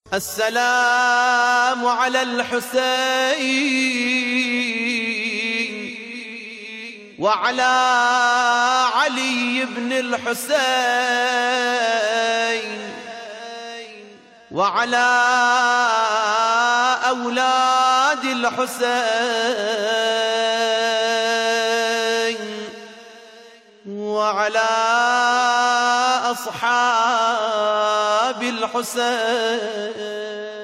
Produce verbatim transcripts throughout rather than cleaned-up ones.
السلام على الحسين وعلى علي بن الحسين وعلى أولاد الحسين وعلى أصحاب الحسين.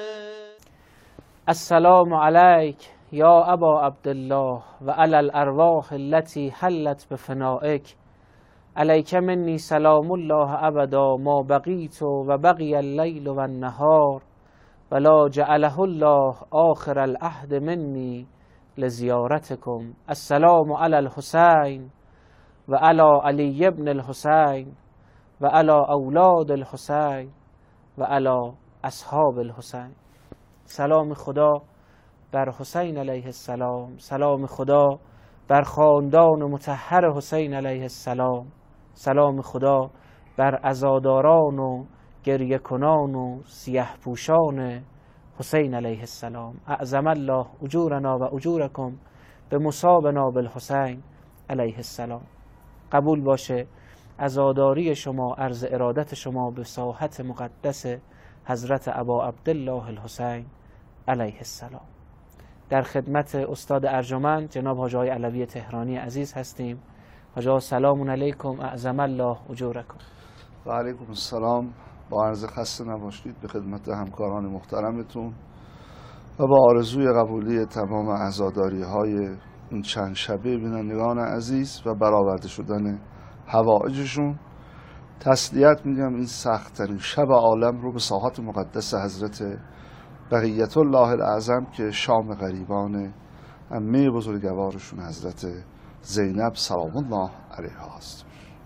السلام عليك يا أبا عبد الله وعلى الأرواح التي حلت بفنائك. عليك مني سلام الله أبدا ما بقيت وبقي الليل والنهار ولا جعله الله آخر العهد مني لزيارتكم. السلام على الحسين وعلى علي بن الحسين وعلى أولاد الحسين وعلى أصحاب الحسين. سلام خدا بر حسین علیه السلام، سلام خدا بر خاندان مطهر حسین علیه السلام، سلام خدا بر عزاداران و گریه کنان و سیه پوشان حسین علیه السلام. اعظم الله اجورنا و اجورکم به مصابنا بالحسین علیه السلام. قبول باشه عزاداری شما، عرض ارادت شما به ساحت مقدس حضرت ابا عبدالله الحسین علیه السلام. در خدمت استاد ارجمند جناب حاجی آقای علوی تهرانی عزیز هستیم. حاجی آقا سلام علیکم، اعظم الله اجورکم. و علیکم السلام. با عرض خسته نباشید به خدمت همکاران محترمتون و با آرزوی قبولی تمام عزاداری های این چند شبه بینندگان عزیز و برآورده شدن حوائجشون. تسلیت میگم این سخت‌ترین شب عالم رو به ساحات مقدس حضرت بقیت الله الاعظم که شام غریبان عمه بزرگوارشون حضرت زینب سلام الله علیها است.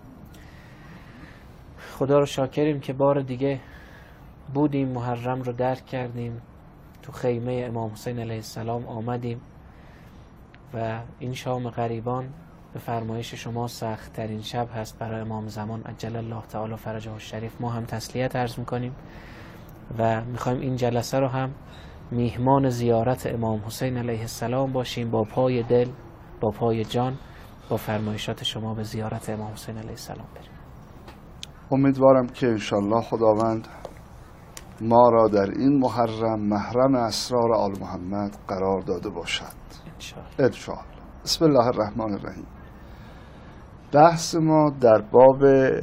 خدا رو شاکریم که بار دیگه بودیم، محرم رو درک کردیم، تو خیمه امام حسین علیه السلام آمدیم و این شام غریبان به فرمایش شما سخت ترین شب هست برای امام زمان عجل الله تعالی فرجه الشریف. ما هم تسلیت عرض میکنیم و میخوایم این جلسه رو هم میهمان زیارت امام حسین علیه السلام باشیم، با پای دل، با پای جان، با فرمایشات شما به زیارت امام حسین علیه السلام بریم. امیدوارم که انشالله خداوند ما را در این محرم محرم اسرار آل محمد قرار داده باشد انشالله. بسم الله الرحمن الرحیم. بحث ما در باب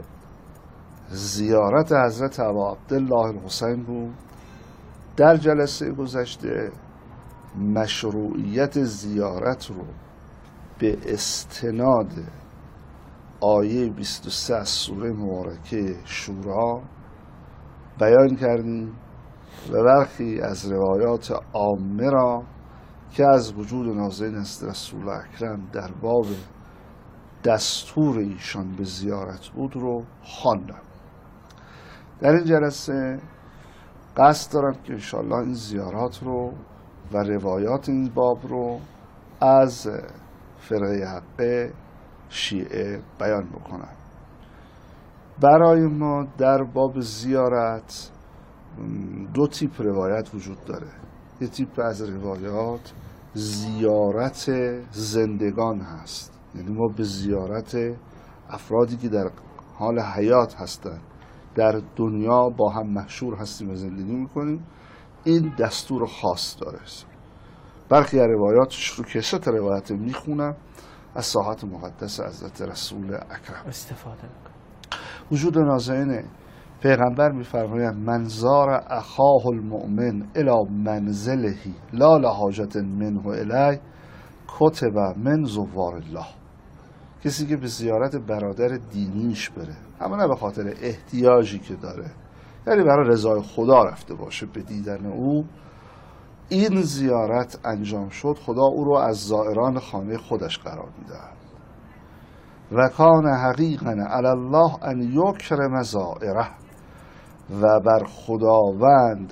زیارت حضرت ابا عبدالله الحسین بود. در جلسه گذشته مشروعیت زیارت رو به استناد آیه بیست و سه از سوره مبارکه شورا بیان کردیم و برخی از روایات عامه را که از وجود نازل است رسول اکرم در باب دستور ایشان به زیارت بود رو خواندم. در این جلسه قصد دارم که انشاءالله این زیارات رو و روایات این باب رو از فرقه حقه شیعه بیان بکنم. برای ما در باب زیارت دو تیپ روایت وجود داره. یه تیپ از روایات زیارت زندگان هست، یعنی ما به زیارت افرادی که در حال حیات هستند، در دنیا با هم مشهور هستیم و زندگی میکنیم. این دستور خاص داره. برخی از روایاتش رو که سه تا روایت میخونم از ساحات مقدس حضرت رسول اکرم استفاده میکنم. وجود نازنین پیغمبر میفرمایند من زار اخاه المؤمن الی منزله لا لحاجت منه الی کتب من زوار الله. کسی که به زیارت برادر دینیش بره، اما نه به خاطر احتیاجی که داره، یعنی برای رضای خدا رفته باشه به دیدن او، این زیارت انجام شد، خدا او رو از زائران خانه خودش قرار میده. و کان حقیقا علی الله ان یکرم زائره، و بر خداوند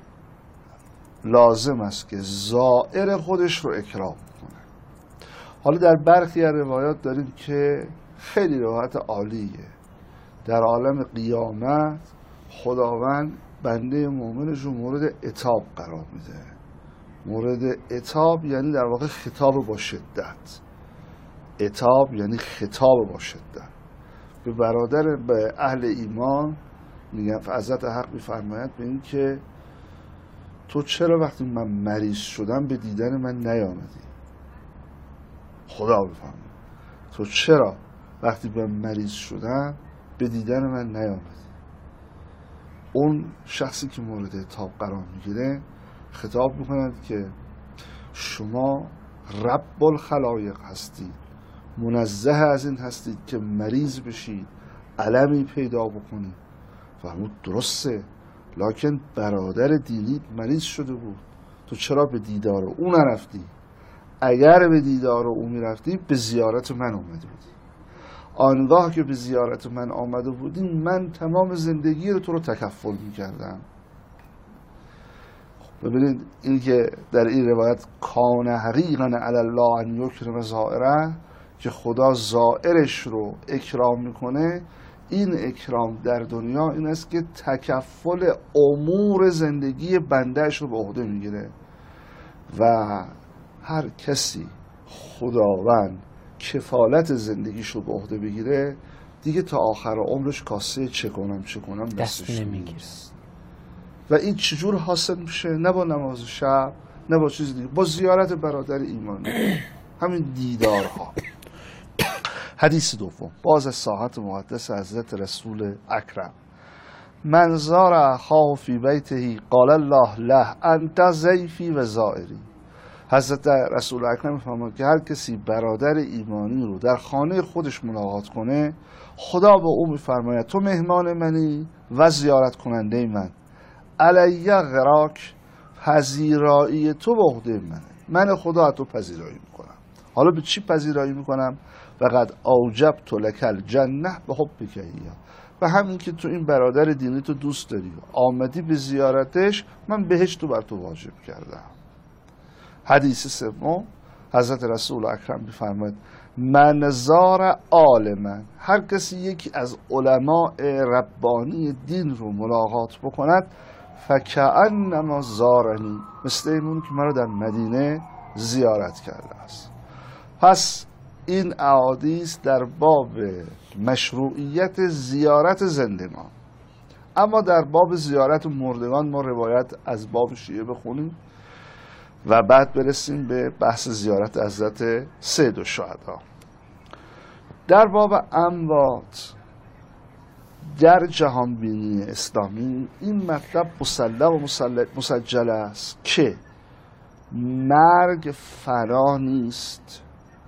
لازم است که زائر خودش رو اکرام کنه. حالا در برخی از روایات داریم که خیلی روایت عالیه. در عالم قیامت خداوند بنده مؤمنش رو مورد عتاب قرار میده. مورد عتاب یعنی در واقع خطاب با شدت. عتاب یعنی خطاب با شدت. به برادر، به اهل ایمان میگن، حضرت حق میفرماید به این که تو چرا وقتی من مریض شدم به دیدن من نیامدی؟ خدا بفرماید تو چرا وقتی من مریض شدم به دیدن من نیامدی؟ اون شخصی که مورد عتاب قرار میگیره خطاب میکنند که شما رب الخلایق هستید، منزه از این هستید که مریض بشید، علمی پیدا بکنید. فرمود درسته، لکن برادر دینی مریض شده بود، تو چرا به دیدار او نرفتی؟ اگر به دیدار او میرفتی به زیارت من آمده بودی. آنگاه که به زیارت من آمده بودی من تمام زندگی رو تو رو تکفل میکردم. ببینید این که در این روایت کان حقیقا علی الله ان یکرم زائره، که خدا زائرش رو اکرام میکنه، این اکرام در دنیا این است که تکفل امور زندگی بندهش رو به عهده میگیره و هر کسی خداوند کفالت زندگیش رو به عهده بگیره دیگه تا آخر عمرش کاسه چه کنم چه کنم دستش نمیگیره. و این چجور حاصل میشه؟ نه با نماز شب، نه با چیز دیگه، با زیارت برادر ایمانی، همین دیدارها. حدیث دوم باز از ساحت مقدس حضرت رسول اکرم: من زار اخاه فی بیته قال الله له انت ضیفی و زائری. حضرت رسول اکرم میفرماید که هر کسی برادر ایمانی رو در خانه خودش ملاقات کنه، خدا به او میفرماید تو مهمان منی و زیارت کننده من. علی غراک، پذیرایی تو به عهده منه، من خدا تو پذیرایی میکنم. حالا به چی پذیرایی میکنم؟ فقط اوجبت لک الجنه به حبک ایاه، و همین که تو این برادر دینی تو دوست داری، آمدی به زیارتش، من بهشت رو بر تو واجب کردم. حدیث سوم حضرت رسول اکرم میفرماید: من زار عالما، هر کسی یکی از علماء ربانی دین رو ملاقات بکند، فکأنما زارنی، مثل اینون که مرا در مدینه زیارت کرده است. پس این احادیث در باب مشروعیت زیارت زندگان. اما در باب زیارت مردگان ما روایت از باب شیعه بخونیم و بعد برسیم به بحث زیارت حضرت سید الشهدا. در باب اموات در جهان بینی اسلامی این مطلب مسلم و مسجل است که مرگ فنا نیست،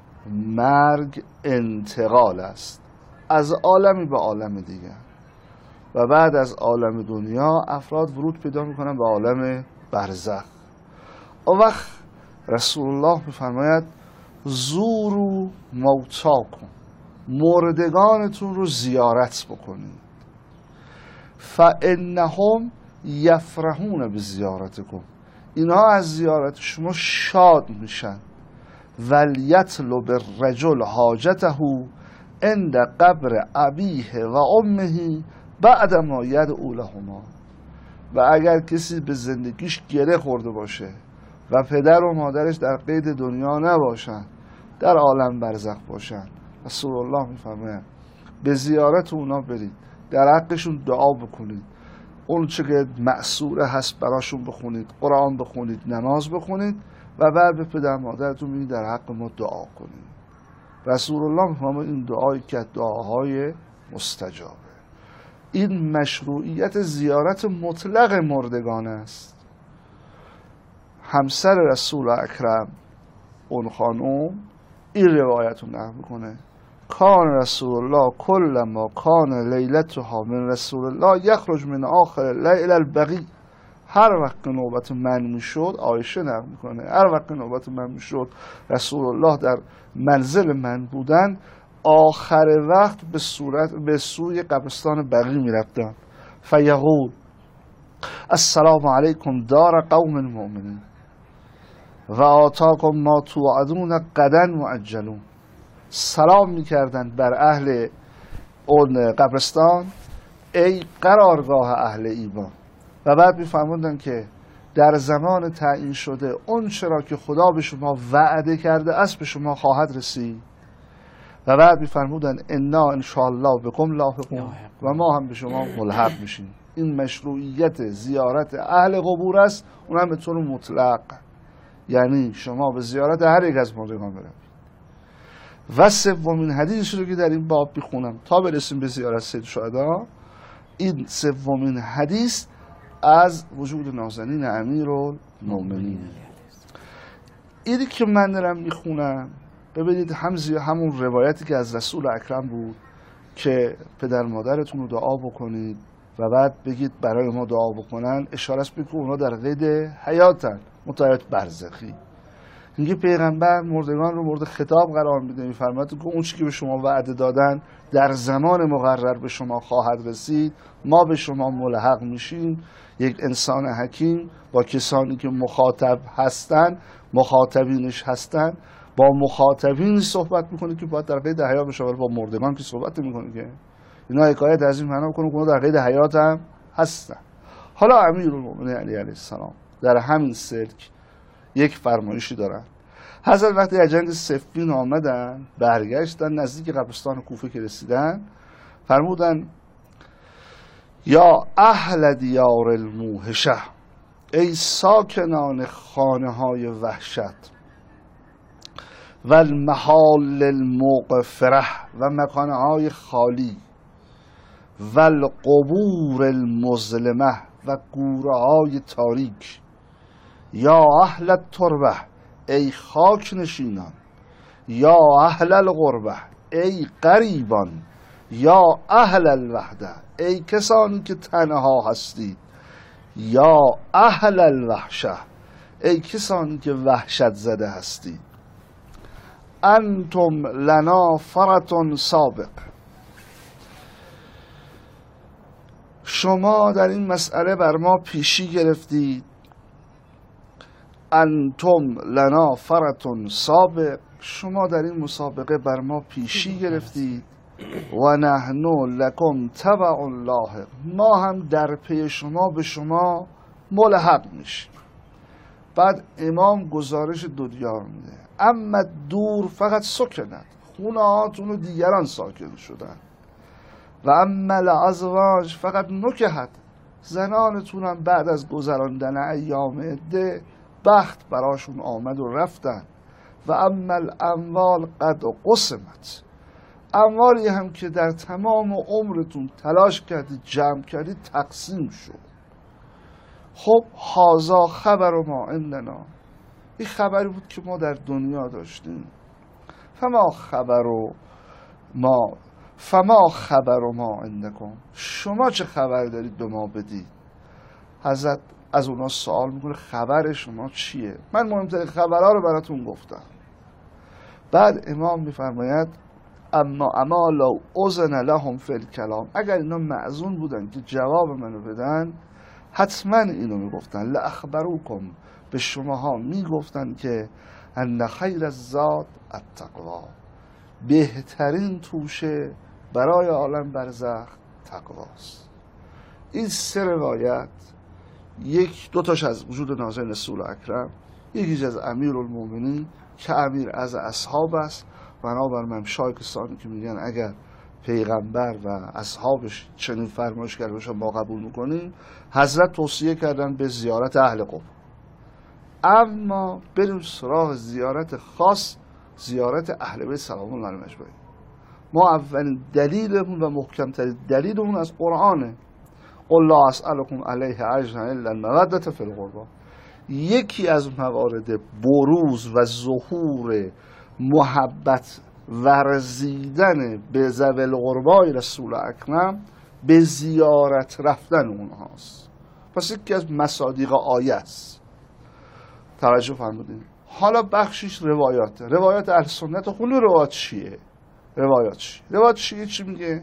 مرگ انتقال است از عالمی به عالم دیگر، و بعد از عالم دنیا افراد ورود پیدا میکنن به عالم برزخ. اون وقت رسول الله میفرماید زورو موتاکم، مردگانتون رو زیارت بکنید، فانهم یفرحون بزیارتکم، اینها از زیارت شما شاد میشن. ولیطلب الرجل حاجته عند قبر ابیه و امه بعد ما یدعو لهما، و اگر کسی به زندگیش گره خورده باشه و پدر و مادرش در قید دنیا نباشن، در عالم برزخ باشن، رسول الله میفرماید به زیارت اونا برید، در حقشون دعا بکنید، اون چه که مأثوره هست براشون بخونید، قرآن بخونید، نماز بخونید، و بعد به پدر مادرتون میگید در حق ما دعا کنید. رسول الله میفرماید این دعایی که دعاهای مستجابه. این مشروعیت زیارت مطلق مردگان است. همسر رسول اکرم اون خانوم این روایت رو نقل میکنه: کان رسول الله کل ما کان لیلتها من رسول الله یخرج من آخر لیل البقیع. هر وقت نوبت من میشد، عایشه نقل میکنه، هر وقت نوبت من میشد رسول الله در منزل من بودن، آخر وقت به صورت به سوی قبرستان بقیع میرفتم. فیقول السلام علیکم دار قوم مؤمنین و آتاکم ما توعدون غدا مؤجلون. سلام میکردند بر اهل اون قبرستان: ای قرارگاه اهل ایمان، و بعد میفرمودن که در زمان تعیین شده اون چرا که خدا به شما وعده کرده است به شما خواهد رسید. و بعد میفرمودن انا انشاءالله بكم لاحقون و ما هم به شما ملحق میشیم. این مشروعیت زیارت اهل قبور است، اون هم به طور مطلق، یعنی شما به زیارت هر یک از مردگان بروید. و سومین حدیثی رو که در این باب میخونم تا برسیم به زیارت سید شهدا، این سومین حدیث از وجود نازنین امیرالمومنین. اینی که من دارم میخونم ببینید هم همون روایتی که از رسول اکرم بود که پدر مادرتون رو دعا بکنید و بعد بگید برای ما دعا بکنن، اشاره است به که اونا در قید حیاتن، متعهد برزخی. میگه پیغمبر مردگان رو مورد خطاب قرار میده، میفرماید که اون چیزی که به شما وعده دادن در زمان مقرر به شما خواهد رسید، ما به شما ملحق میشیم. یک انسان حکیم با کسانی که مخاطب هستن، مخاطبینش هستن، با مخاطبین صحبت میکنه که باید در قید حیات بشه، با مردگان که صحبت میکنه که اینا حکایت از این معنا میکنه که اونا در قید حیات هم هستن. حالا امیرالمومنین علی علیه السلام در همین سلک یک فرمایشی دارن. حضرت وقتی از جنگ صفین آمدن، برگشتن نزدیک قبرستان کوفه که رسیدن، فرمودن یا اهل دیار الموحشه، ای ساکنان خانه های وحشت، و المحال المغفره، و مکانه های خالی، و القبور المظلمه، و گوره های تاریک، یا اهل التربه، ای خاک نشینان، یا اهل الغربه، ای غریبان، یا اهل الوحده، ای کسانی که تنها هستید، یا اهل الوحشه، ای کسانی که وحشت زده هستید، انتم لنا فرط سابق، شما در این مسئله بر ما پیشی گرفتید. انتم لنا فرط سابق، شما در این مسابقه بر ما پیشی گرفتید. و نحن لکم تبع لاحق، ما هم در پی شما به شما ملحق میشیم. بعد امام گزارش دنیا رو میده، اما دور فقط سکند، خونه هاتون و دیگران ساکن شدن، و اما الازواج فقط نکهت، زنانتونم بعد از گذراندن ایام عده بخت براشون آمد و رفتن. و اما الاموال قد قسمت، اموالی هم که در تمام عمرتون تلاش کردید جمع کردید تقسیم شد. خب هازا خبر ما عندنا، این خبری بود که ما در دنیا داشتیم. فما خبر ما فما خبر ما عندکم، شما چه خبر دارید به ما بدید؟ حضرت از اونا سوال میکنه خبر شما چیه؟ من مهمترین خبرها رو براتون گفتم. بعد امام میفرماید اما اما لو اذن لهم فی الکلام، اگر اینا معذون بودن که جواب منو بدن حتما اینو میگفتن. لاخبروکم، به شماها میگفتن که ان خیر الزاد التقوا، بهترین توشه برای عالم برزخ تقواست. این سه روایت، یک دو تاش از وجود نازل رسول اکرم، یکیش از امیرالمومنین که امیر از اصحاب است. بنابر ممشای کسانی که میگن اگر پیغمبر و اصحابش چنین فرمایش کرده باشن ما قبول میکنیم، حضرت توصیه کردن به زیارت اهل قبور. اما بریم سراغ زیارت خاص، زیارت اهل بیت سلام الله علیهم اجمعین. ما اولین دلیلمون و محکمترین دلیلمون از قرآنه. قل لا اسألكم علیه اجرا الا المودة فی القربى. یکی از موارد بروز و ظهور محبت ورزیدن به ذوی القربای رسول اکرم به زیارت رفتن اونهاست. پس یکی از مصادیق آیه است. توجه فرمودین. حالا بخشیش روایاته. روایات اهل سنت خونی روایات چیه؟ روایات چیه؟ روایات چیه چی میگه؟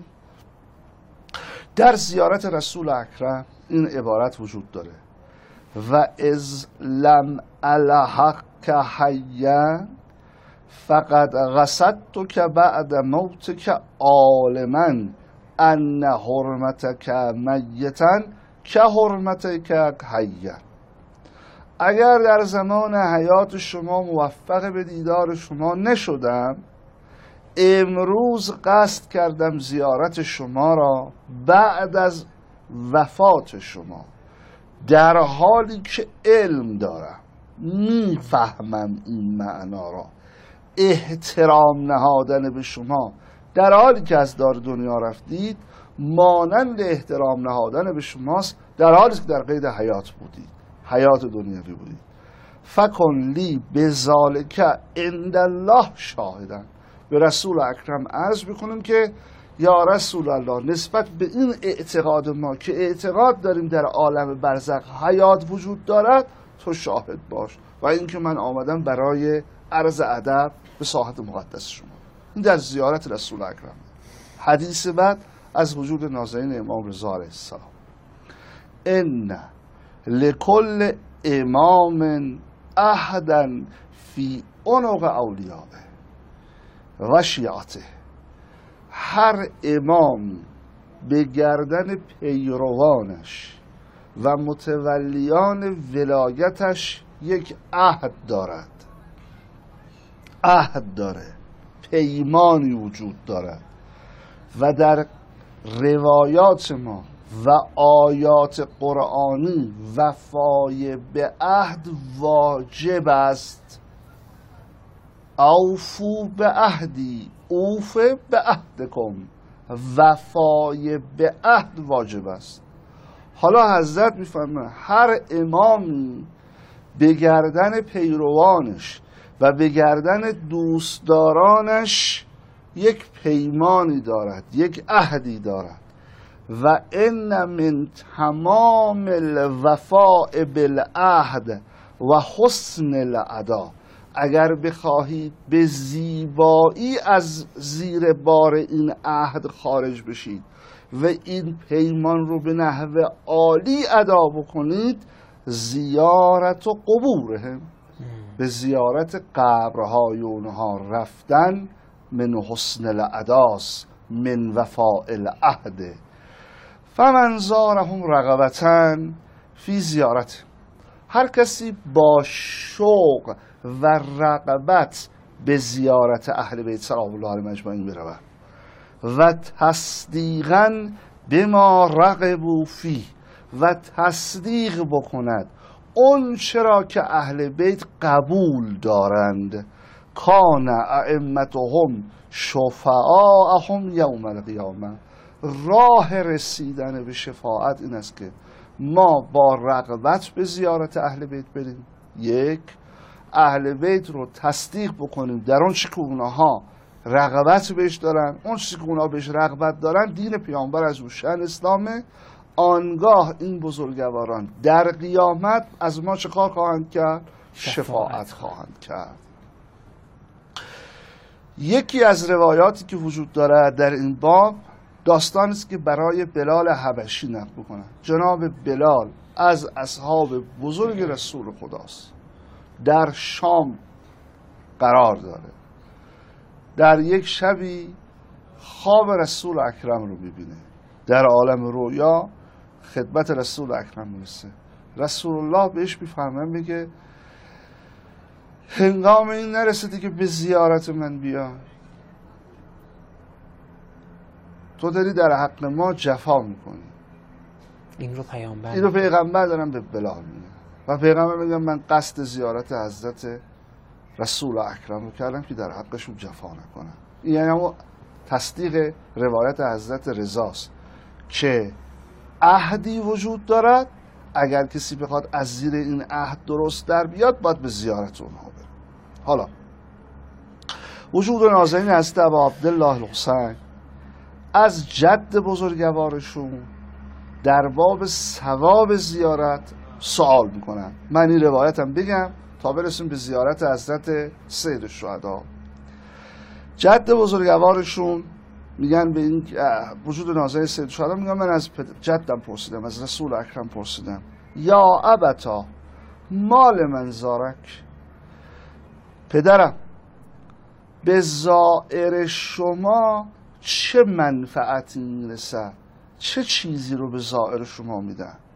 در زیارت رسول اکرم این عبارت وجود داره: و از لم الحق حیا فقد قصدت که بعد موت که عالما ان حرمت که میتا که حرمت که حیه، اگر در زمان حیات شما موفق به دیدار شما نشدم، امروز قصد کردم زیارت شما را بعد از وفات شما، در حالی که علم دارم، میفهمم این معنا را. احترام نهادن به شما در حالی که از دار دنیا رفتید مانند احترام نهادن به شماست در حالی که در قید حیات بودید، حیات دنیوی بودید. فکن لی بذالک عند الله شاهدن. به رسول اکرم عرض بکنیم که یا رسول الله، نسبت به این اعتقاد ما که اعتقاد داریم در عالم برزخ حیات وجود دارد، تو شاهد باش و اینکه من آمدم برای عرض ادب به ساحت مقدس شما. این در زیارت رسول اکرم. حدیث بعد از وجود نازنین امام رضا علیه السلام. ان لکل امام احدا فی عنق اولیائه و شیعته. هر امام به گردن پیروانش و متولیان ولایتش یک عهد دارد، عهد داره، پیمانی وجود دارد و در روایات ما و آیات قرآنی وفای به عهد واجب است. اوفو به عهدی اوف به عهدکم، وفای به عهد واجب است. حالا حضرت میفرماید هر امامی به گردن پیروانش و به گردن دوستدارانش یک پیمانی دارد، یک عهدی دارد. و ان من تمام الوفاء بالعهد و حسن الادا، اگر بخواهید به زیبایی از زیر بار این عهد خارج بشید و این پیمان رو به نحو عالی ادا بکنید، زیارت و قبورهم، به زیارت قبرهای اونها رفتن من حسن الاداس من وفاء العهد. فمن زارهم رغبتاً فی زیارت، هر کسی با شوق و رغبت به زیارت اهل بیت سلام الله علیهم اجمعین برود و تصدیقاً بما رغبوا فیه، و تصدیق بکند اون چرا که اهل بیت قبول دارند، کان ائمتهم شفعاءهم یوم القیامه. راه رسیدن به شفاعت این است که ما با رغبت به زیارت اهل بیت بریم، یک، اهل بیت رو تصدیق بکنیم در اون چی که اونها رغبت بهش دارن، اون چی که اونها بهش رغبت دارن دین پیامبر از اون شأن اسلامه. آنگاه این بزرگواران در قیامت از ما چه کار خواهند کرد؟ شفاعت خواهند کرد. یکی از روایاتی که وجود دارد در این باب داستانی است که برای بلال حبشی نقل می‌کنند. جناب بلال از اصحاب بزرگ رسول خداست، در شام قرار داره. در یک شبی خواب رسول اکرم رو می‌بینه، در عالم رویا خدمت رسول اکرم میرسه. رسول الله بهش میفرمه، میگه هنگام این نرسیده که به زیارت من بیا، تو داری در حق ما جفا میکنی. این رو پیامبر این رو پیغمبر دارم به بلال میگه و پیغمبر میگه من قصد زیارت حضرت رسول اکرم رو کردم که در حقشون جفا نکنم. این یعنی همون تصدیق روایت حضرت رضاست که عهدی وجود دارد، اگر کسی بخواد از زیر این عهد درست در بیاد باید به زیارت اونها بره. حالا وجود نازنین حضرت ابا عبدالله الحسین از جد بزرگوارشون در باب ثواب زیارت سوال میکنن. من این روایتم بگم تا برسیم به زیارت حضرت سید الشهدا. جد بزرگوارشون میگن به این وجود نازنین سید الشهدا، میگن من از جدم پرسیدم، از رسول اکرم پرسیدم، یا ابتا مال من زارک، پدرم به زائر شما چه منفعتی میرسد، چه چیزی رو به زائر شما میدن؟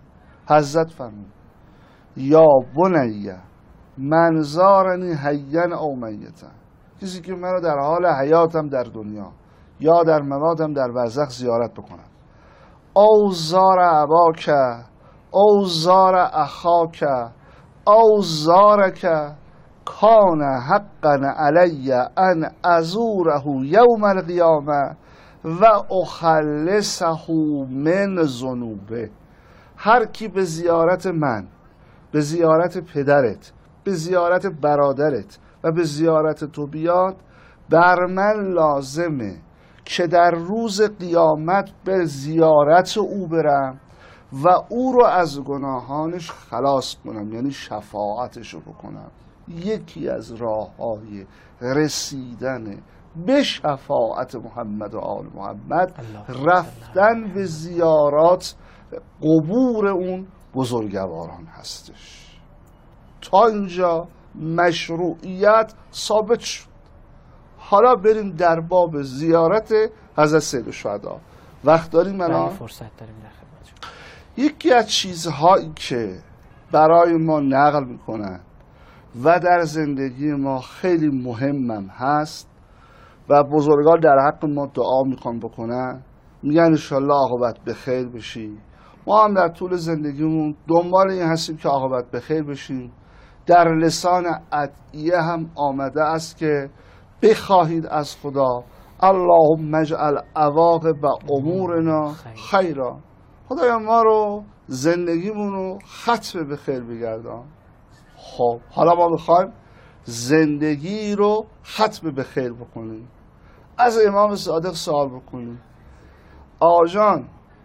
حضرت فرمود یا بنیه من زارنی حیا او میتا، کسی که من رو در حال حیاتم در دنیا یا در مماتم در برزخ زیارت بکنم، او زار اباک او زار اخاک او زارک کان حقا علی ان ازوره یوم القیامه و اخلصه من ذنوبه. هر کی به زیارت من، به زیارت پدرت، به زیارت برادرت و به زیارت تو بیاد، بر من لازمه که در روز قیامت به زیارت او برم و او رو از گناهانش خلاص کنم، یعنی شفاعتش رو بکنم. یکی از راه‌های رسیدن به شفاعت محمد و آل محمد رفتن به زیارات قبور اون بزرگواران هستش. تا اینجا مشروعیت ثابت شد. حالا بریم در باب زیارت حضرت سیدالشهدا. وقت داریم الان؟ فرصت داریم در خدمتتون. یکی از چیزهایی که برای ما نقل میکنن و در زندگی ما خیلی مهمم هست و بزرگان در حق ما دعا میخوان بکنن، میگن انشالله عاقبت به خیر بشی. ما هم در طول زندگیمون دنبال این هستیم که عاقبت به خیر بشیم. در لسان ادعیه هم آمده است که بخواهید از خدا اللهم اجعل عواقب امورنا خیرا، خدایا ما رو زندگیمون رو ختم به خیر بگردان. خب حالا ما میخوایم زندگی رو ختم به خیر بکنیم. از امام صادق سوال بکنیم آجان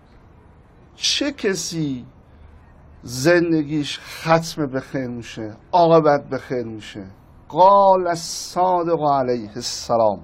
چه کسی زندگیش ختم به خیر میشه، عاقبت به خیر میشه؟ قال الصادق علیه السلام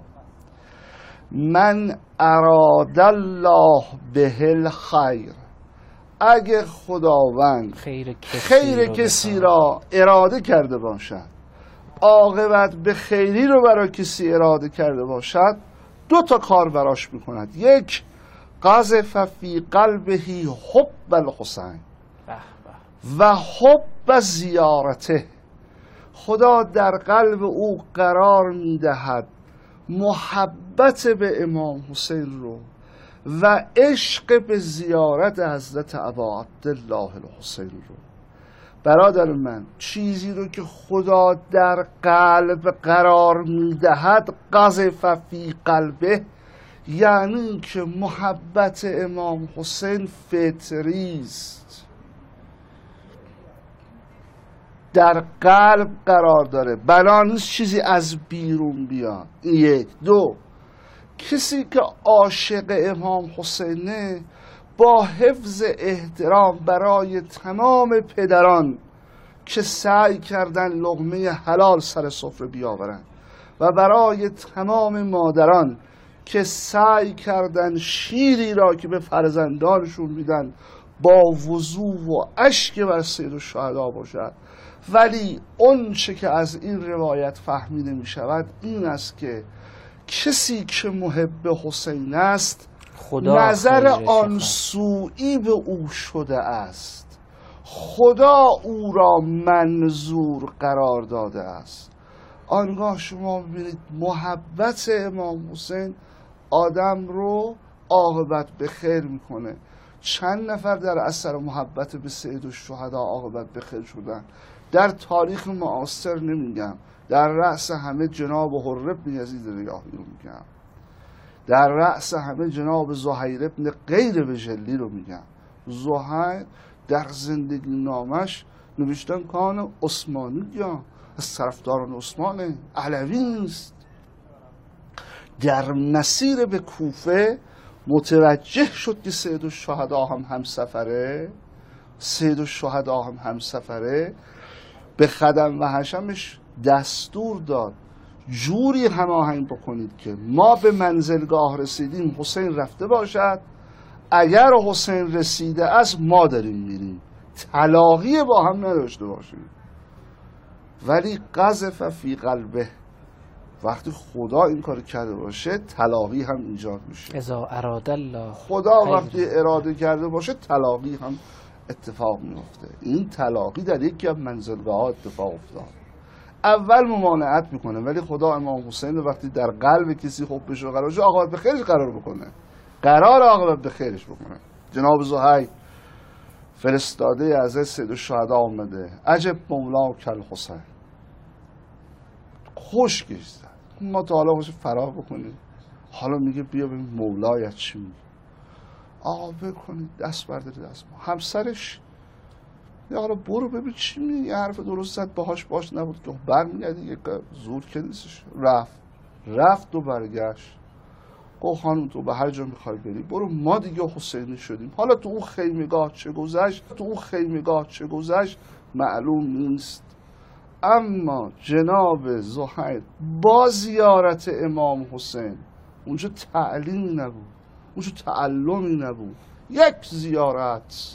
من اراد الله به الخیر، اگه خداوند خیر کسی, خیر کسی را اراده کرده باشد، عاقبت به خیری رو برای کسی اراده کرده باشد، دو تا کار براش میکند. یک، قذف فی قلبه حب الحسین و حب زیارته، خدا در قلب او قرار میدهد محبت به امام حسین رو و عشق به زیارت حضرت ابا عبدالله الحسین رو. برادر من، چیزی رو که خدا در قلب قرار میدهد قذف فی قلبه، یعنی که محبت امام حسین فطری است، در قلب قرار داره، بنا نیست چیزی از بیرون بیاد. یک. دو، کسی که عاشق امام حسینه با حفظ احترام برای تمام پدران که سعی کردن لقمه حلال سر سفره بیاورن و برای تمام مادران که سعی کردن شیری را که به فرزندانشون میدن با وضو و اشک بر سیدالشهدا باشد، ولی اون چه که از این روایت فهمیده می شود این است که کسی که محب حسین است خدا نظر آن سوئی به او شده است، خدا او را منظور قرار داده است. آنگاه شما ببینید محبت امام حسین آدم رو عاقبت به خیر میکنه. چند نفر در اثر محبت به سیدالشهدا عاقبت به خیر شدن در تاریخ معاصر نمیگم، در رأس همه جناب حر بن یزید ریاحی رو میگم، در رأس همه جناب زهیر ابن غیر بجلی رو میگم. زهیر در زندگی نامش نوشتن کان عثمانی، یا از طرفداران عثمان علوی نیست. در مسیر به کوفه متوجه شد که سیدالشهدا هم همسفره، سیدالشهدا هم همسفره، به خدم و حشمش دستور داد جوری هماهنگ بکنید که ما به منزلگاه رسیدیم حسین رفته باشد، اگر حسین رسیده است ما داریم میریم، تلاقی با هم نداشته باشیم. ولی قذف فی قلبه، وقتی خدا این کار کرده باشه تلاقی هم ایجاد میشه. اذا اراد الله، خدا وقتی اراده کرده باشه تلاقی هم اتفاق میفته. این تلاقی در یکی از منزلگاه ها اتفاق افتاد. اول ممانعت میکنه، ولی خدا امام حسین وقتی در قلب کسی خوب بشه و قرارش عاقبت به خیرش قرار بکنه، قرار عاقبت به خیرش بکنه. جناب زهیر فرستاده از سید الشهدا آمده، عجب مولا کل حسین، خشکش زد. ما تا حالا خوش فرار بکنیم، حالا میگه بیا ببین مولایت چی میگه. آقا بکنید دست برداری دست ما. همسرش یا حالا برو ببین چی میگه، یه حرف درست زد باهاش باش نبود که برمیگردی یک زور که نیستش. رفت رفت و برگشت. گفت خانم تو به هر جا میخوای بری برو، ما دیگه حسینی شدیم. حالا تو اون خیمگاه چه گذشت تو اون خیمگاه چه گذشت معلوم نیست. اما جناب زهیر با زیارت امام حسین، اونجا تعلیمی نبود، اونجا تعلمی نبود، یک زیارت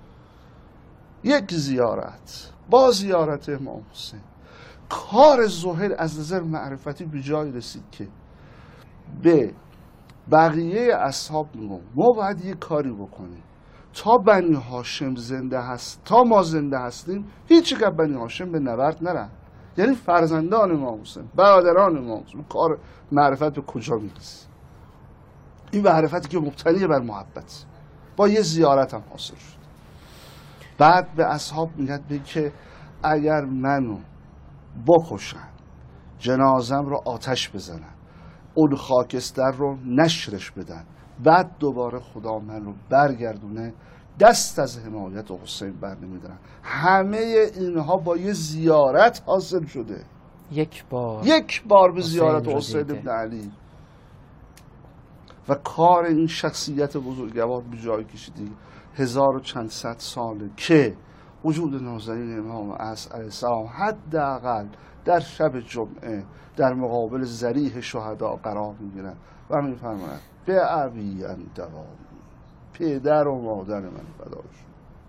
یک زیارت با زیارت امام حسین کار زهیر از نظر معرفتی به جای رسید که به بقیه اصحاب میگم ما باید یه کاری بکنیم تا بنی هاشم زنده هست، تا ما زنده هستیم هیچ یک از بنی هاشم به نبرد نرن. یعنی فرزندان امام حسین، برادران امام حسین. کار معرفت به کجا میرسه؟ این معرفتی که مبتنی بر محبت با یه زیارت هم حاصل شد. بعد به اصحاب میگد به که اگر منو بکشن، جنازم رو آتش بزنن، اون خاکستر رو نشرش بدن، بعد دوباره خدا من رو برگردونه، دست از حمایت حسین بر نمیدارن. همه اینها با یه زیارت حاصل شده. یک بار یک بار به زیارت حسین ابن علی و کار این شخصیت بزرگوار به جای کشیدی. هزار و چند صد ساله که وجود نازنین امام عصر علیه السلام حداقل در شب جمعه در مقابل ذریح شهدا قرار میگیرن و میفرمایند به ابی انت پدر و مادر من فدا شد،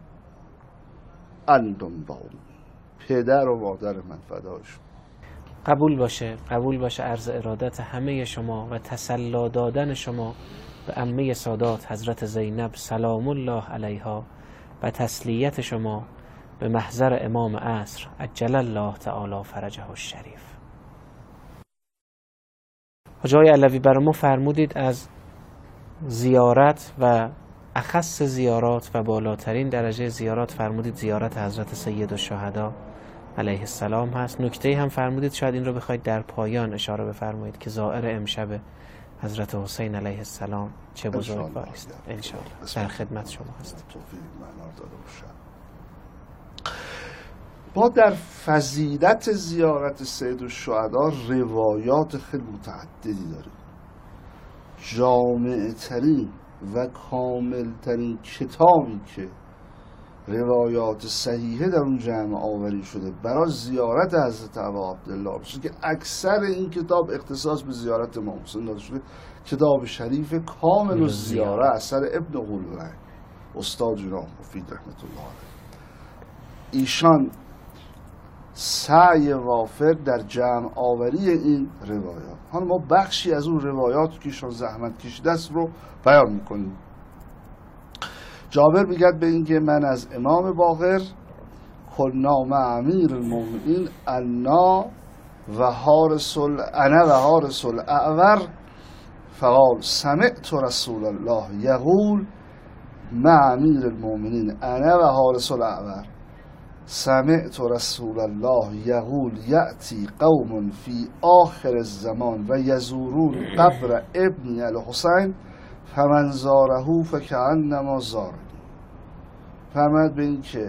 انتم با پدر و مادر من فدا شد. قبول باشه، قبول باشه عرض ارادت همه شما و تسلا دادن شما به عمه سادات حضرت زینب سلام الله علیها و تسلیت شما به محضر امام عصر عجل الله تعالی فرجه الشریف. حاج آقای علوی برای ما فرمودید از زیارت و اخص زیارات و بالاترین درجه زیارات فرمودید زیارت حضرت سید الشهدا علیه السلام هست. نکته هم فرمودید شاید این رو بخواید در پایان اشاره بفرمایید که زائر امشب حضرت حسین علیه السلام چه بزرگواری است. انشاءالله در خدمت شما هست. ما در فضیلت زیارت سید الشهدا روایات خیلی متعددی داریم. جامع ترین و کامل ترین کتابی که روایات صحیحه در اون جمع آوری شده برای زیارت حضرت ابا عبدالله بشه که اکثر این کتاب اختصاص به زیارت امام حسین داده شده، کتاب شریف کامل الزیاره اثر ابن قلوه استاد جناب مفید رحمت الله علیه. ایشان سعی وافر در جمع آوری این روایات. حالا ما بخشی از اون روایات که ایشان زحمت کشیده است رو بیان میکنیم. جابر میگد به این که من از امام باقر کنا مع امیر المؤمنین انا و حارس انا و حارس الاعور فقال سمعت رسول الله یقول مع امیر المؤمنین انا و حارس الاعور سمعت رسول الله یقول یأتی قوم فی آخر الزمان و یزورون قبر ابن الحسین فمن زاره فکأنما زارنی. فرماید به این که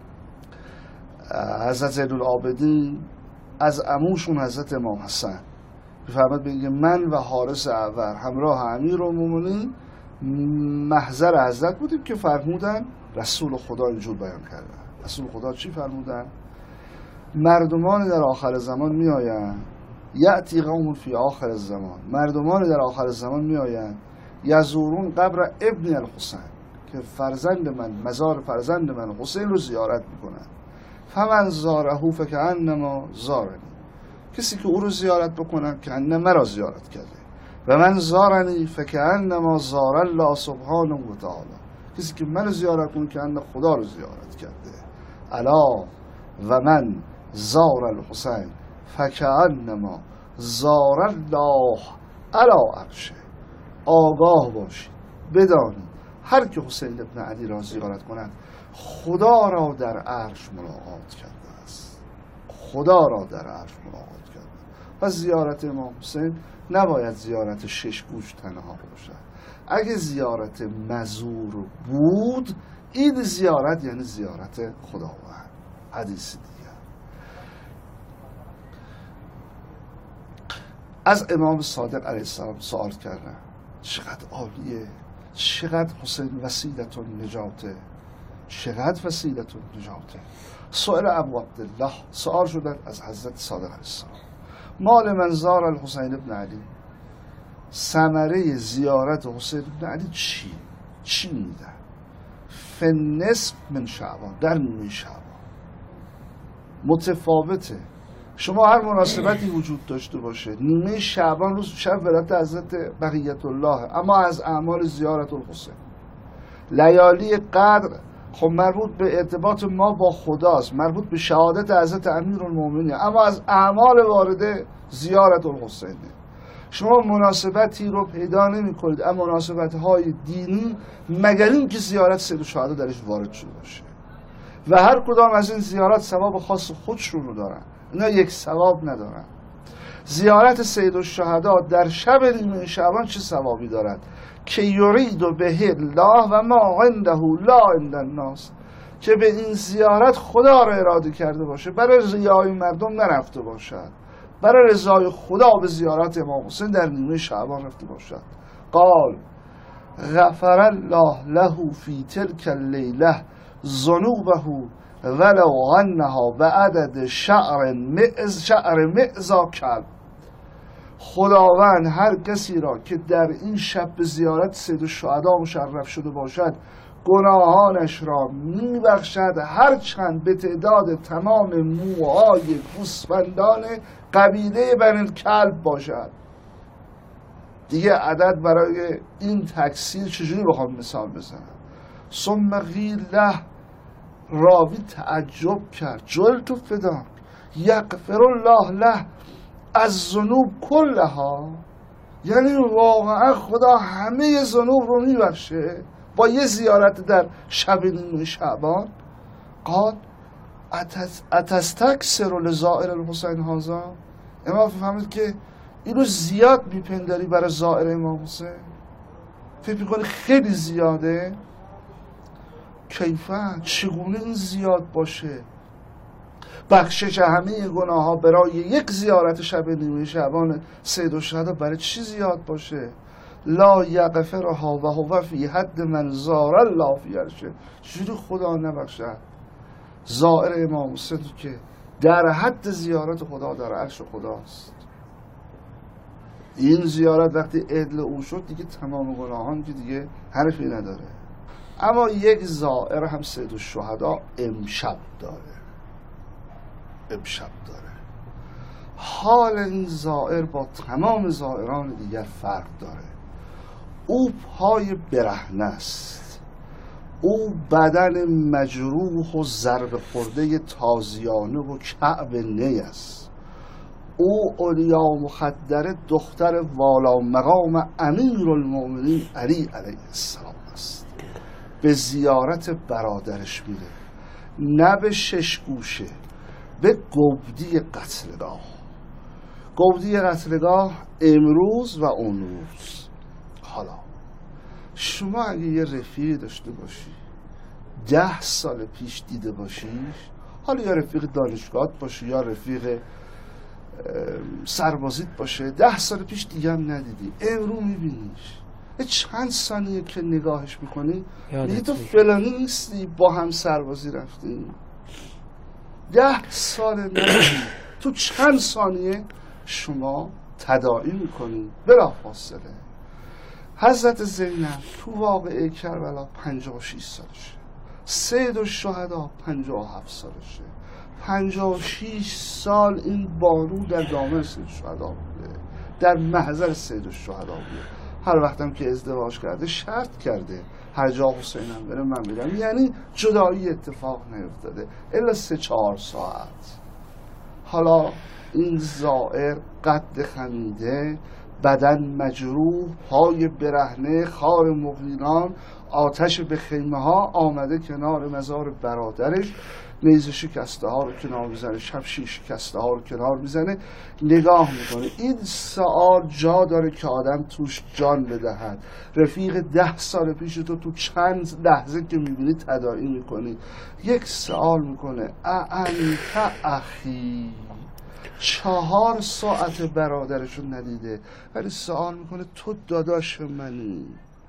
حضرت زین العابدین از عموشون حضرت امام حسن فرماید به این که من و حارس اعور همراه امیرالمومنین محضر حضرت بودیم که فرمودن رسول خدا اینجور بیان کردن. رسول خدا چی فرمودن؟ مردمان در آخر زمان می آیند یأتی قوم فی آخر الزمان، مردمان در آخر زمان می آیند یزورون قبر ابن الحسین که فرزند من مزار فرزند من حسین رو زیارت میکنن. فمن زاره فکأنما زارنی، کسی که او رو زیارت بکنن که انما مرا زیارت کرده. و من زارنی فکأنما زار الله سبحانه و تعالی، کسی که من زیارت کنه که خدا رو زیارت کرده. الا و من زار الحسین فکأنما زار الله علی عرشه. آگاه باشید، بدانید هر که حسین ابن علی را زیارت کند خدا را در عرش ملاقات کرده است. خدا را در عرش ملاقات کرده. و زیارت امام حسین نباید زیارت شش گوش تنها باشد. اگه زیارت مزور بود، این زیارت یعنی زیارت خداوند. حدیث دیگر از امام صادق علیه السلام سوال کردن چقدر عالیه، چقدر حسین وسیلت النجاته، چقدر وسیلت النجاته. سؤال ابو عبدالله، سوال شدن از حضرت صادق علیه السلام مال من زار الحسین ابن علی، ثمره زیارت حسین ابن علی چی؟ چی میدن؟ فنصف من شعبان، در نیمه شعبان. متفاوته. شما هر مناسبتی وجود داشته باشه، نیمه شعبان روز شب ولادت حضرت بقیت الله، اما از اعمال زیارت الحسین. لیالی قدر خب مربوط به ارتباط ما با خداست، مربوط به شهادت حضرت امیرالمومنین، اما از اعمال وارده زیارت الحسینه. شما مناسبتی رو پیدا نمی کنید اما مناسبت های دینی مگر این که زیارت سید الشهدا درش وارد شده باشه. و هر کدام از این زیارات ثواب خاص خودشون رو دارن، اینا یک ثواب ندارن. زیارت سید الشهدا در شب نیمه شعبان چه ثوابی دارد؟ که یرید به الله و ما عنده لا عند الناس، که به این زیارت خدا را اراده کرده باشه، برای ریای مردم نرفته باشد، برای رضای خدا به زیارت امام حسین در نیمه شعبان رفته باشد. قال غفر الله له فی تلک اللیله ذنوبه ولو انها بعدد شعر معز شعر معزا کلب. خداوند هر کسی را که در این شب به زیارت سید الشهدا مشرف شده باشد گناهانش را میبخشد، هرچند به تعداد تمام موهای گوسفندان قبیله بنی کلب باشد. دیگه عدد برای این تکثیر چجوری بخوام مثال بزنم؟ ثم قیل له، راوی تعجب کرد، جلت فداک یغفر الله له از ذنوب کلها، یعنی واقعا خدا همه ذنوب رو میبخشه با یه زیارت در شب نیمه شعبان؟ قال اتستکثر لزائر الحسین هذا، امام فهمید که اینو زیاد میپنداری برای زائر امام حسین، فکر میکنی خیلی زیاده؟ کیفن، چگونه این زیاد باشه؟ بخشش همه گناه ها برای یک زیارت شب نیمه شعبان سید الشهدا برای چی زیاد باشه؟ لا یغفرها و هو فی حد من زار الله فی عرشه. چجوری خدا نبخشد زائر امام حسین که در حد زیارت خدا در عرش خداست؟ این زیارت وقتی عدل او شد دیگه تمام گناهان که دیگه حرفی نداره. اما یک زائر هم سید الشهدا امشب داره، امشب داره. حال این زائر با تمام زائران دیگر فرق داره. او پای برهنه است، او بدن مجروح و ضربه خورده تازیانه و کعب نی است. او علیا مخدر دختر والا مقام امیرالمومنین علی علیه السلام است. به زیارت برادرش میره، نه به شش گوشه، به گودی قتلگاه. گودی قتلگاه امروز و اون روز. حالا شما اگه یه رفیق داشته باشی ده سال پیش دیده باشیش، حالا یا رفیق دانشگاهت باشه یا رفیق سربازیت باشه، ده سال پیش دیگه هم ندیدی، امرو میبینیش، چند ثانیه که نگاهش میکنی میگی تو فلانی نیستی با هم سربازی رفتی؟ ده سال ندیدی، تو چند ثانیه شما تداعی میکنی بلا فاصله. حضرت زینب تو واقعه کربلا پنجاه و شش سالشه، سید الشهدا پنجاه و هفت سالشه. پنجاه و شش سال این بانو در دامن سید الشهدا بوده، در محضر سید الشهدا بوده. هر وقتم که ازدواج کرده شرط کرده هر جا حسینم بره من میرم. یعنی جدایی اتفاق نیفتاده الا سه چهار ساعت. حالا این زائر قد خمیده، بدن مجروح، پای برهنه، خار مغیلان، آتش به خیمه ها، آمده کنار مزار برادرش، نیزه شکسته ها رو کنار میزنه، شمشیر شکسته ها رو کنار میزنه، نگاه میکنه. این سوال جا داره که آدم توش جان بدهد. رفیق ده سال پیش تو تو چند لحظه که میبینی تداعی میکنی، یک سوال میکنه اعنت اخی، چهار ساعت برادرشون ندیده ولی سوال میکنه تو داداش منی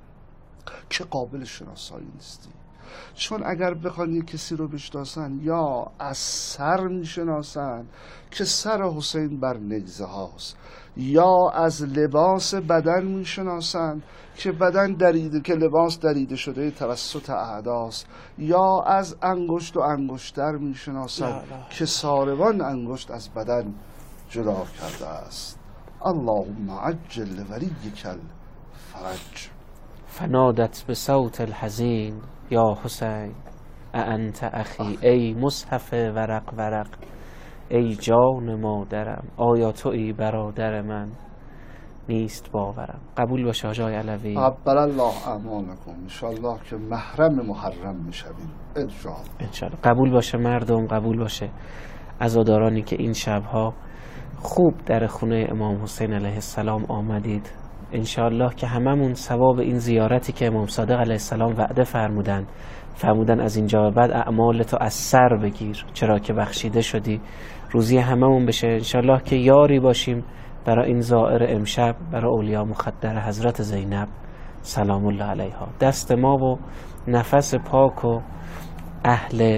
که قابل شناسایی نیستی. چون اگر بخوان یک کسی رو بشناسن یا از سر میشناسن که سر حسین بر نگزه هاست، یا از لباس بدن میشناسن که بدن دریده، که لباس دریده شده توسط اعداست، یا از انگشت و انگشتر میشناسن که ساروان انگشت از بدن جدا کرده است. اللهم عجل ولیک الفرج. فنادت به صوت الحزین یا حسین اانت اخی، ای مصحف ورق ورق، ای جان مادرم، آیا تویی برادر من؟ نیست باورم. قبول باشه حاجای علوی. قبل الله اعمالکم. انشالله که محرم محرم میشویم انشالله. انشالله. قبول باشه مردم، قبول باشه عزادارانی که این شبها خوب در خونه امام حسین علیه السلام آمدید. انشالله که هممون ثواب این زیارتی که امام صادق علیه السلام وعده فرمودن فرمودن از اینجا به بعد اعمالتو از سر بگیر چرا که بخشیده شدی، روزی هممون بشه. انشالله که یاری باشیم برای این زائر امشب، برای اولیا مخدر حضرت زینب سلام الله علیها. دست ما و نفس پاک و اهل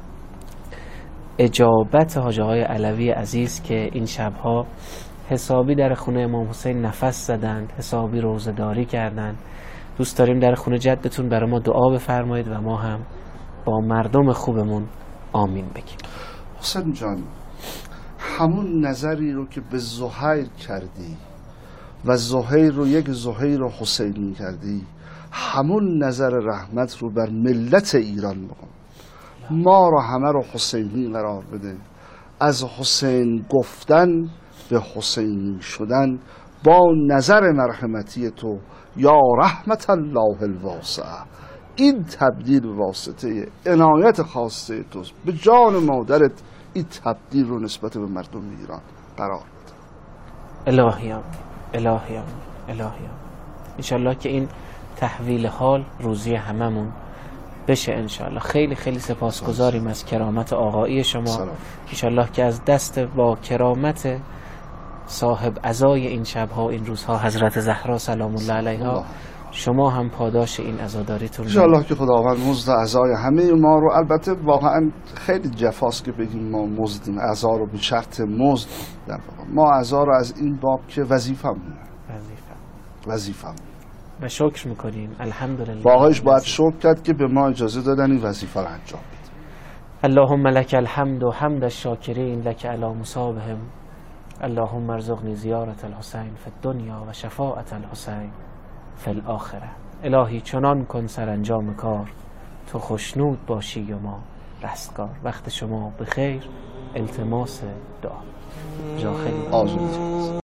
اجابت حاجه های علوی عزیز که این شبها حسابی در خونه امام حسین نفس زدند، حسابی روزه‌داری کردند. دوست داریم در خونه جدتون برای ما دعا بفرمایید و ما هم با مردم خوبمون آمین بگیم. حسین جان، همون نظری رو که به زهیر کردی و زهیر رو یک زهیر حسینی کردی، همون نظر رحمت رو بر ملت ایران بکن. ما رو همه رو حسینی قرار بده. از حسین گفتن به حسینی شدن با نظر مرحمتی تو یا رحمت الله الواسعه، این تبدیل واسطه عنایت خاصه توست به جان مادرت. این تبدیل رو نسبت به مردم ایران قرار بده. الهیام الهیام الهیام. انشالله که این تحویل حال روزی هممون بشه انشالله. خیلی خیلی سپاسگزاریم از کرامت آقایی شما. انشالله که از دست با کرامت صاحب عزای این شبها این روزها حضرت زهرا سلام الله علیها شما هم پاداش این عزاداریتون. انشالله که خداوند مزد عزای همه ما رو، البته واقعا خیلی جفاست که بگیم ما مزدیم عزا رو به شرط مزد در واقع. ما عزا رو از این باب که وظیفه‌مونه وظیفه وظیفه‌مون و شکر میکنیم الحمدلله. واقعش باید شکر کرد که به ما اجازه دادن این وظیفه رو انجام بدیم. اللهم لك الحمد و حمد الشاکرین لك علی مصابهم. اللهم ارزقنی زیارت الحسین فی الدنیا و شفاعت الحسین فی الاخره. الهی چنان کن سرانجام کار تو خوشنود باشی و ما رستگار. وقت شما بخیر. التماس دعا. جا خیلی آزاد.